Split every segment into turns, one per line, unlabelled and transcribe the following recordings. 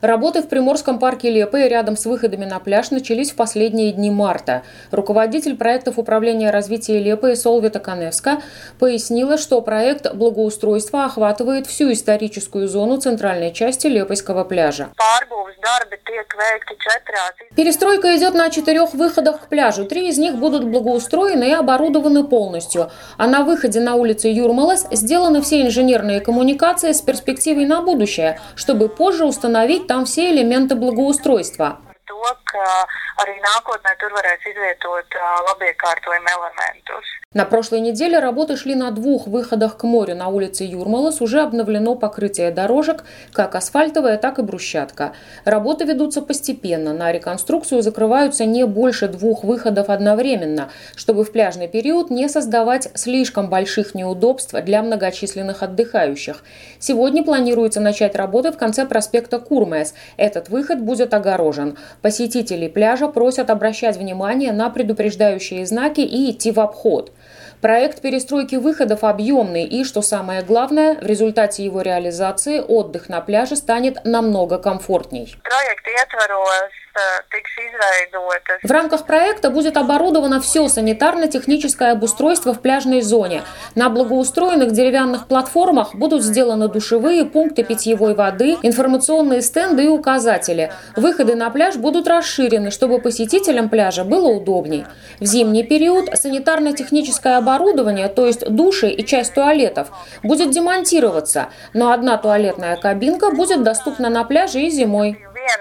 Работы в Приморском парке Лепое рядом с выходами на пляж начались в последние дни марта. Руководитель проектов управления развития Лепое Солвита Каневска пояснила, что проект благоустройства охватывает всю историческую зону центральной части Лепойского пляжа. Перестройка идет на 4 выходах к пляжу. 3 из них будут благоустроены и оборудованы полностью. А на выходе на улицу Юрмалас сделаны все инженерные коммуникации с перспективой на будущее, чтобы позже установить там все элементы благоустройства. На прошлой неделе работы шли на 2 выходах к морю. На улице Юрмалас уже обновлено покрытие дорожек, как асфальтовая, так и брусчатка. Работы ведутся постепенно. На реконструкцию закрываются не больше 2 выходов одновременно, чтобы в пляжный период не создавать слишком больших неудобств для многочисленных отдыхающих. Сегодня планируется начать работы в конце проспекта Курмес. Этот выход будет огорожен. Посетителей пляжа просят обращать внимание на предупреждающие знаки и идти в обход. Проект перестройки выходов объемный и, что самое главное, в результате его реализации отдых на пляже станет намного комфортней. В рамках проекта будет оборудовано все санитарно-техническое обустройство в пляжной зоне. На благоустроенных деревянных платформах будут сделаны душевые, пункты питьевой воды, информационные стенды и указатели. Выходы на пляж будут расширены, чтобы посетителям пляжа было удобней. В зимний период санитарно-техническое оборудование, то есть души и часть туалетов, будет демонтироваться, но одна туалетная кабинка будет доступна на пляже и зимой.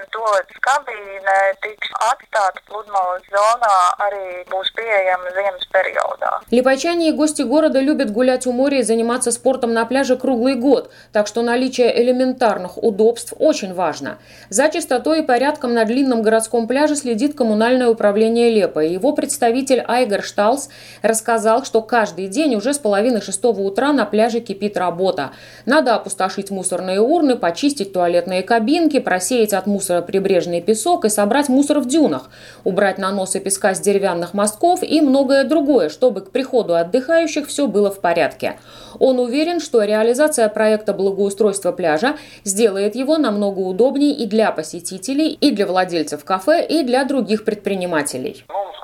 Липайчане и гости города любят гулять у моря и заниматься спортом на пляже круглый год, так что наличие элементарных удобств очень важно. За чистотой и порядком на длинном городском пляже следит коммунальное управление Лепое. Его представитель Айгар Шталс рассказал, что каждый день уже с 5:30 утра на пляже кипит работа. Надо опустошить мусорные урны, почистить туалетные кабинки, просеять от мусора прибрежный песок и собрать мусор в дюнах, убрать наносы песка с деревянных мостков и многое другое, чтобы к приходу отдыхающих все было в порядке. Он уверен, что реализация проекта благоустройства пляжа сделает его намного удобнее и для посетителей, и для владельцев кафе, и для других предпринимателей.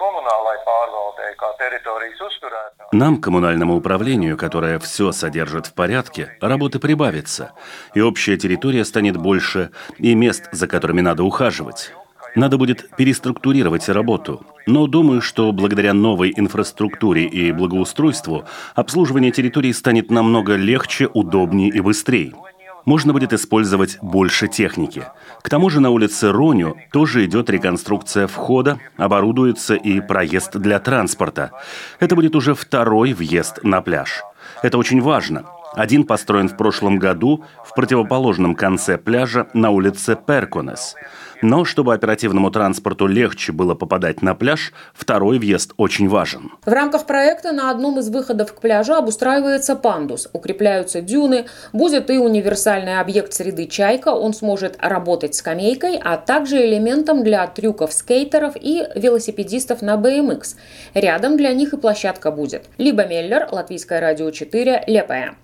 Нам, коммунальному управлению, которое все содержит в порядке, работы прибавится, и общая территория станет больше, и мест, за которыми надо ухаживать. Надо будет переструктурировать работу. Но думаю, что благодаря новой инфраструктуре и благоустройству обслуживание территории станет намного легче, удобнее и быстрее. Можно будет использовать больше техники. К тому же на улице Роню тоже идет реконструкция входа, оборудуется и проезд для транспорта. Это будет уже 2-й въезд на пляж. Это очень важно. Один построен в прошлом году в противоположном конце пляжа на улице Перконес. Но чтобы оперативному транспорту легче было попадать на пляж, 2-й въезд очень важен.
В рамках проекта на одном из выходов к пляжу обустраивается пандус, укрепляются дюны, будет и универсальный объект среды «Чайка», он сможет работать скамейкой, а также элементом для трюков скейтеров и велосипедистов на BMX. Рядом для них и площадка будет. Либа Меллер, Латвийское радио 4, Лепое.